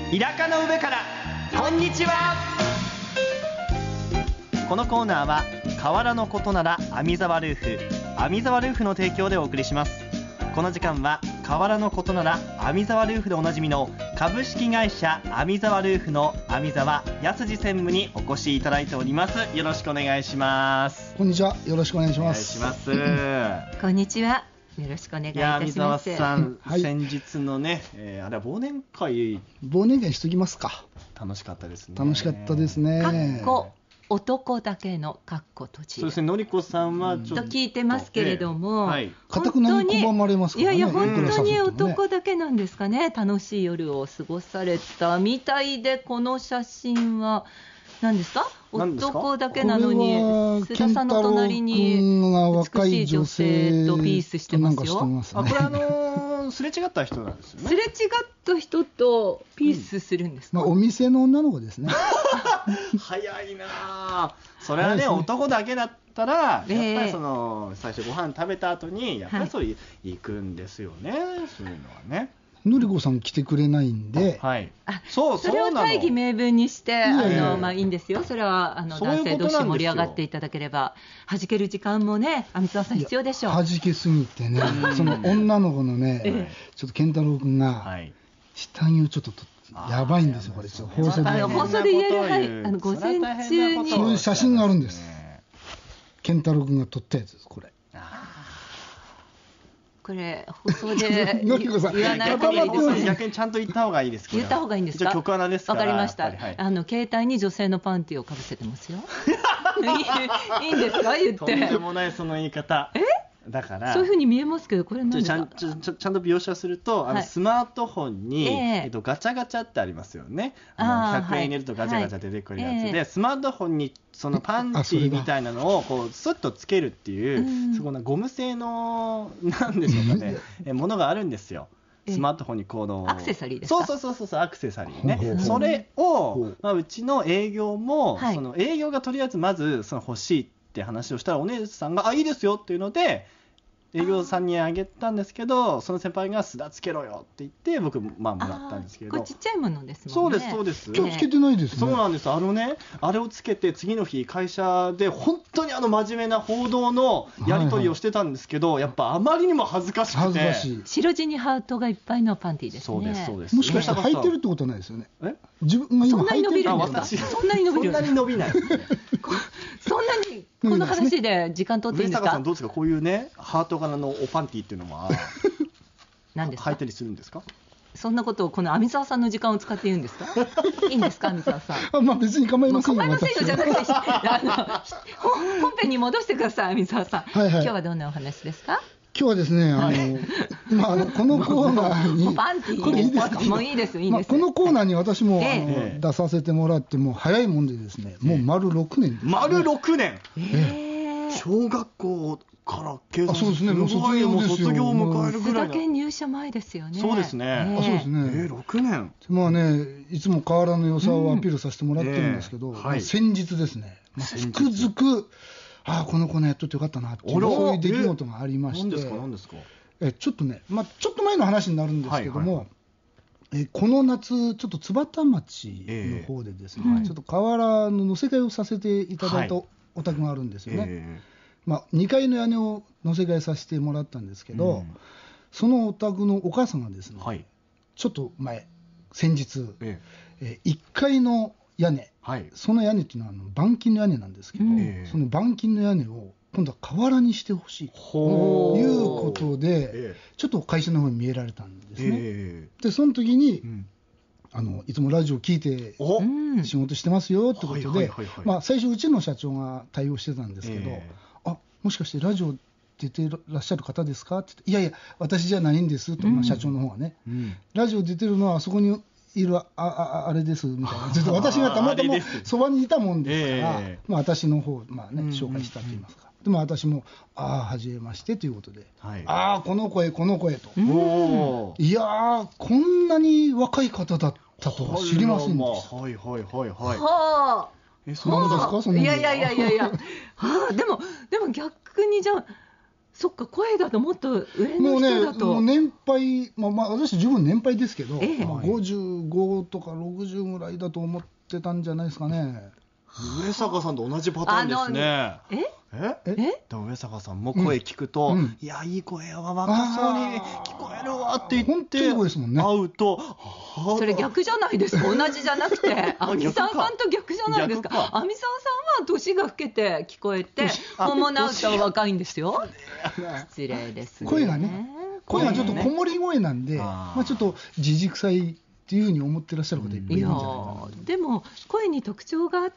田舎の上からこんにちは。このコーナーは河原のことなら網沢ルーフの提供でお送りします。この時間は河原のことなら網沢ルーフでおなじみの株式会社網沢ルーフの網沢康二専務にお越しいただいております。よろしくお願いします。 こんにちは、よろしくお願いします。 お願いします。 こんにちは、よろしくお願いいたします。 網沢さん、 はい、 先日のね、あれは忘年会しときますか。 楽しかったですね。 楽しかったですね。 かっこ男だけのかっこ閉じ。 そうですね、のりこさんはちょっと聞いてますけれども、 はい、 固くなに拒まれますからね。 いやいや、本当に男だけなんですかね。楽しい夜を過ごされたみたいで、この写真は何ですか？男だけなのに須田さんの隣に美しい女性とピースしてますよ。 あ、これすれ違った人なんですよね。 すれ違った人とピースするんですか？ お店の女の子ですね。 早いな。それはね、男だけだったらやっぱりその最初ご飯食べた後にやっぱりそう行くんですよね、そういうのはね。 のりこさん来てくれないんで、 はい、 それを大義名分にしていいんですよ。それは男性同士盛り上がっていただければ。弾ける時間もね、網沢さん必要でしょう。 弾けすぎてね、その女の子のね、ちょっと健太郎君が下着をちょっとやばいんですよ。これ放送で言える、はい、午前中にそういう写真があるんです。健太郎君が撮ったやつです。 これ放送でのりこさん言わない方がいいですね。 逆にちゃんと言った方がいいですけど。 言った方がいいんですか？ 曲穴ですから。 わかりました。携帯に女性のパンティをかぶせてますよ。いいんですか？言って。 とんでもないその言い方。だからそういう風に見えますけど、これ何ちゃんと描写すると、スマートフォンに、ガチャガチャってありますよね。100円入れるとガチャガチャ出てくるやつで、スマートフォンにそのパンチみたいなのをこうスッとつけるっていう、そこのゴム製のなんでしょうかね、ものがあるんですよ。スマートフォンにこのアクセサリーですか？ そうアクセサリーね。それを、うちの営業も、その営業がとりあえずまずその欲しいって話をしたら、お姉さんがいいですよっていうので営業さんにあげたんですけど、その先輩がすだつけろよって言って僕もらったんですけど。 これちっちゃいものですもんね。 そうです。 今日つけてないですね。 そうなんです。あれをつけて次の日会社で本当に真面目な報道のやり取りをしてたんですけど、やっぱあまりにも恥ずかしくて。 白地にハートがいっぱいのパンティーですね。 そうです。 もしかして履いてるってことはないですよね。自分が今履いてるってことはそんなに伸びない。そんなにこの話で時間取っていいんですか？ 上坂さんどうですか？こういうね、ハート柄のおパンティーっていうのは何ですか？ 履いたりするんですか？ そんなことをこの網沢さんの時間を使って言うんですか？いいんですか、網沢さん。 別に構いませんよ。 構いませんよじゃなくて、本編に戻してください、網沢さん。今日はどんなお話ですか？ 今日はですね、このコーナーにパンティーいいですか？もういいです、いいです。 このコーナーに私も出させてもらっても早いもんでですね、もう丸6年ですね。 丸6年。小学校から警察、 そうですね、もう卒業を迎えるぐらい。 須田県入社前ですよね。 そうですね。 そうですね。 6年。 いつも河原の良さをアピールさせてもらってるんですけど、先日ですね、つくづくこの子ねやっとってよかったなっていう、そういう出来事がありまして。 何ですか？ ちょっとね、ちょっと前の話になるんですけども、この夏ちょっと津幡町の方でですね、ちょっと河原の乗せ替えをさせていただいたお宅があるんですよね。2階の屋根を乗せ替えさせてもらったんですけど、そのお宅のお母さんがですね、ちょっと先日、1階の屋根、その屋根っていうのは板金の屋根なんですけど、その板金の屋根を今度は瓦にしてほしいということで、ちょっと会社の方に見えられたんですね。でその時に、いつもラジオ聞いて仕事してますよってことで、最初うちの社長が対応してたんですけど、もしかしてラジオ出てらっしゃる方ですかって言って、いやいや私じゃないんですと、社長の方がね、ラジオ出てるのはあそこにいるあれですみたいな、ずっと私がたまたまそばにいたもんですから、私の方紹介したと言いますか。でも私もはじめましてということで、この声と、いやーこんなに若い方だったとは知りませんでした。 そうですか？いやでも逆にじゃあそっか、声だともっと上の人だと。 もう年配、私十分年配ですけど、55とか60ぐらいだと思ってたんじゃないですかね。 上坂さんと同じパターンですね。上坂さんも声聞くと、いやいい声やわ、若そうに聞こえるわって言って会うと、 それ逆じゃないですか。同じじゃなくて網沢さんと逆じゃないですか。網沢さんは年が老けて聞こえて、本物会うと若いんですよ。失礼ですね。 声がちょっとこもり声なんで、ちょっとじじくさいっていうふうに思ってらっしゃる方いっぱいいるんじゃないかな。 でも声に特徴があって、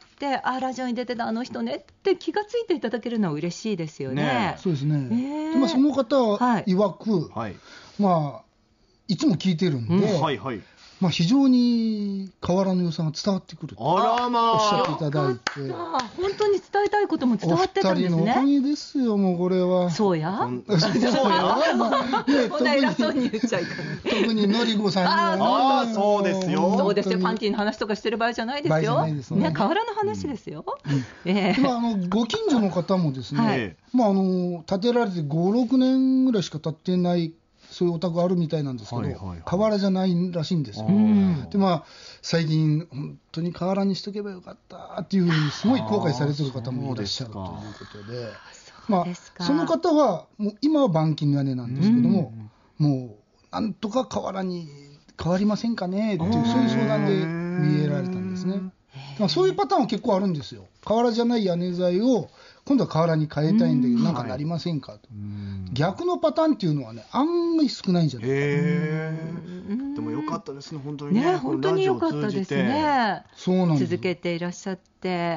ラジオに出てたあの人ねって気がついていただけるのは嬉しいですよね。 そうですね。でその方曰く、いつも聞いてるんで、非常に河原の良さが伝わってくるとおっしゃっていただいて、 本当に伝えたいことも伝わってたんですね。 お二人のおかげですよ、もうこれは。 そうやこんな偉そうに言っちゃいかない。 特にのりこさんにはね。 そうですよ。 そうですよ。パンティーの話とかしてる場合じゃないですよ。河原の話ですよ。 ご近所の方もですね、建てられて5、6年ぐらいしか経ってないそういうお宅あるみたいなんですけど、河原じゃないらしいんですよ。で最近本当に河原にしとけばよかったっていうふうにすごい後悔されてる方もいらっしゃるということで、その方はもう今は板金の屋根なんですけども、もうなんとか河原に変わりませんかねっていうそういう相談で見えられたんですね。そういうパターンは結構あるんですよ。河原じゃない屋根材を今度は河原に変えたいんだけどなんかなりませんかと。逆のパターンっていうのはね、案外少ないんじゃないかな。 でもよかったですね、本当にね。 本当によかったですね。 そうなんです。 続けていらっしゃって、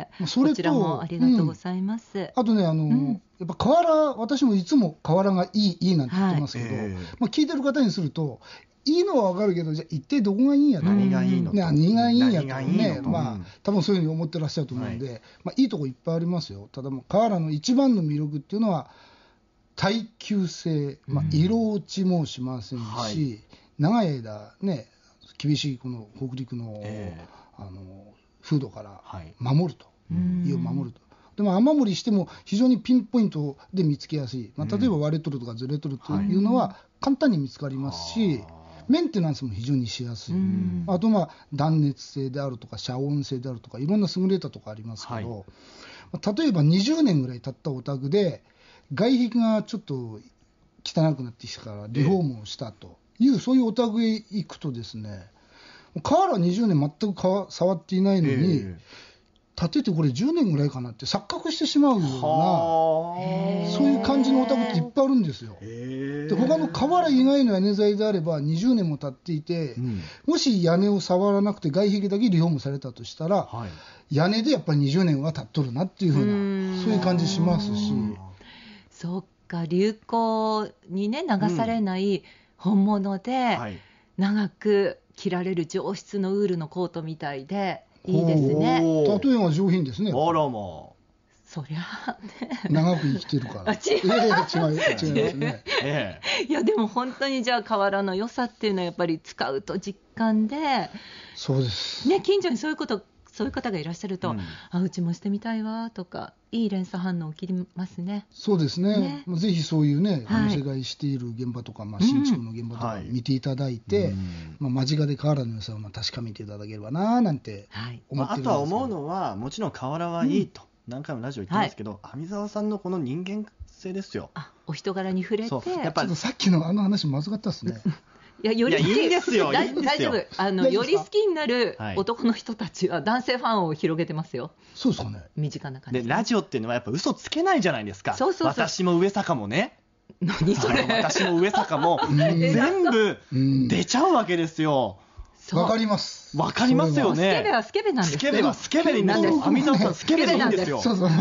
こちらもありがとうございます。 あとね、やっぱ河原、私もいつも河原がいいなんて言ってますけど、聞いてる方にすると、いいのは分かるけど、じゃあ一体どこがいいんやと。 何がいいのと。 何がいいんやとね。多分そういうふうに思ってらっしゃると思うんで、いいとこいっぱいありますよ。ただ河原の一番の魅力っていうのは、耐久性、色落ちもしませんし、長い間ね、厳しいこの北陸の、風土から守ると、家を守ると。でも雨漏りしても非常にピンポイントで見つけやすい、例えば割れとるとかずれとるというのは簡単に見つかりますし、メンテナンスも非常にしやすい。あと断熱性であるとか遮音性であるとかいろんな優れたところありますけど、例えば20年ぐらい経ったお宅で外壁がちょっと汚くなってきたからリフォームをしたという、そういうお宅へ行くとですね、瓦は20年全く触っていないのに、建ててこれ10年ぐらいかなって錯覚してしまうような、そういう感じのお宅っていっぱいあるんですよ。で他の瓦以外の屋根材であれば20年も経っていて、もし屋根を触らなくて外壁だけリフォームされたとしたら、屋根でやっぱり20年は経っとるなっていう風な、そういう感じしますし。 そっか、流行にね流されない本物で長く着られる上質のウールのコートみたいでいいですね。 例えば上品ですね。 あらまあ。 そりゃね。 長く生きてるから。違いますね。 いやでも本当にじゃあ瓦の良さっていうのはやっぱり使うと実感で。 そうです。 ね、近所にそういう方がいらっしゃると、うちもしてみたいわとかいい連鎖反応起きますね。 そうですね。ぜひそういうね、お店買いしている現場とか、新築の現場とか見ていただいて、間近で瓦の良さを確かめていただければななんて思ってるんですけど。 あとは思うのは、もちろん瓦はいいと、何回もラジオ言ってますけど、網沢さんのこの人間性ですよ。 お人柄に触れて、 やっぱさっきの話まずかったですね。 いや、より好き、 いいですよ、 大丈夫。より好きになる男の人たちは男性ファンを広げてますよ。 そうですかね。 身近な感じで、ラジオっていうのはやっぱ嘘つけないじゃないですか。私も上坂もね。 何それ。 私も上坂も全部出ちゃうわけですよ。 わかります。 わかりますよね。 スケベはスケベなんです。 スケベはスケベでいいんですよ。網沢さんスケベでいいんですよ。 そうそう。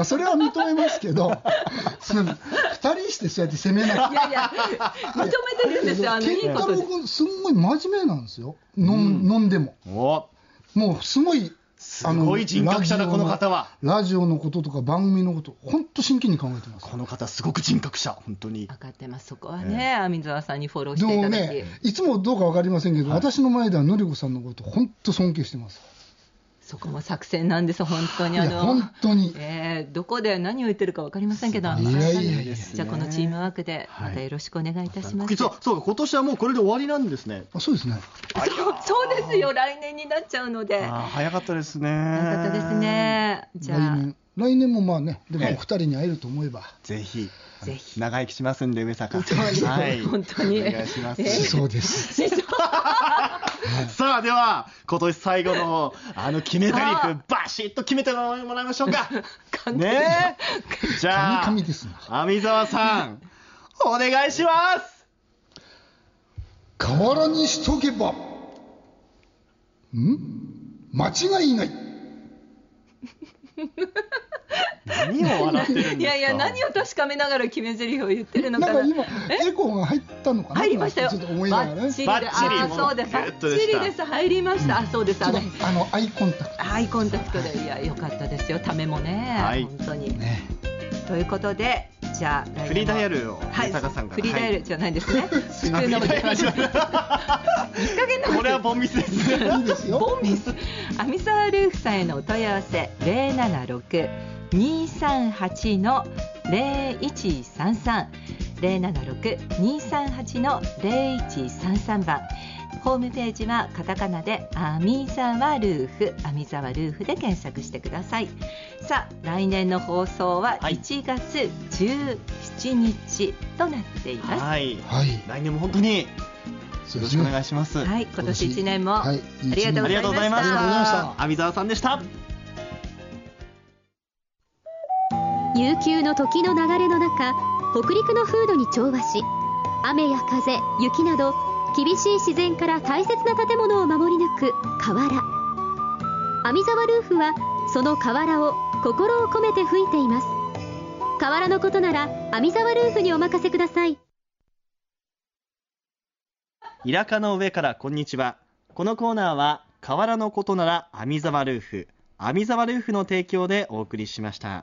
それは認めますけど、二人してそうやって責めない。いやいや、認めてるんですよ。 健太郎君すんごい真面目なんですよ。飲んでも。もうすごい。 すごい人格者だこの方は。 ラジオのこととか番組のこと本当真剣に考えてます。 この方すごく人格者、本当に分かってます。そこはね、網沢さんにフォローしていただき。 でもね、いつもどうか分かりませんけど、私の前ではのりこさんのこと本当尊敬してます。 そこも作戦なんです本当に。 本当に、 どこで何を言ってるか分かりませんけど、じゃあこのチームワークでまたよろしくお願いいたします。 そうか、今年はもうこれで終わりなんですね。 そうですね。 そうですよ、来年になっちゃうので。 早かったですね。 早かったですね。じゃあ来年もまあね、でもお二人に会えると思えば、 ぜひ長生きしますんで、上坂。 本当にお願いします。 そうです。 さあ、では今年最後の決め台詞バシッと決めてもらいましょうか。ねえ。じゃあ網沢さんお願いします。 河原にしとけば間違いない。 何を笑ってるんですか。 いやいや、何を確かめながら決め台詞を言ってるのかな。 なんか今エコーが入ったのかな。 入りましたよ。 ちょっと思いながらね。 バッチリで、そうです。バッチリです。入りました。そうです。 アイコンタクト。 アイコンタクトで、いや良かったですよ。ためもね、本当に。ということで、じゃあフリーダイヤルを上坂さんから。 フリーダイヤルじゃないですね。普通の。いい加減な。 これはボンミスです。 いいですよ。 ボンミス。網沢ルーフさんへのお問い合わせ076-238-0133 076-238-0133番。ホームページはカタカナで網沢ルーフ、網沢ルーフで検索してください。さあ、来年の放送は1月17日となっています。 来年も本当によろしくお願いします。 今年1年もありがとうございました。 網沢さんでした。 悠久の時の流れの中、北陸の風土に調和し、雨や風、雪など厳しい自然から大切な建物を守り抜く瓦。網沢ルーフはその瓦を心を込めて吹いています。瓦のことなら網沢ルーフにお任せください。 イラカの上からこんにちは。このコーナーは瓦のことなら網沢ルーフ、網沢ルーフの提供でお送りしました。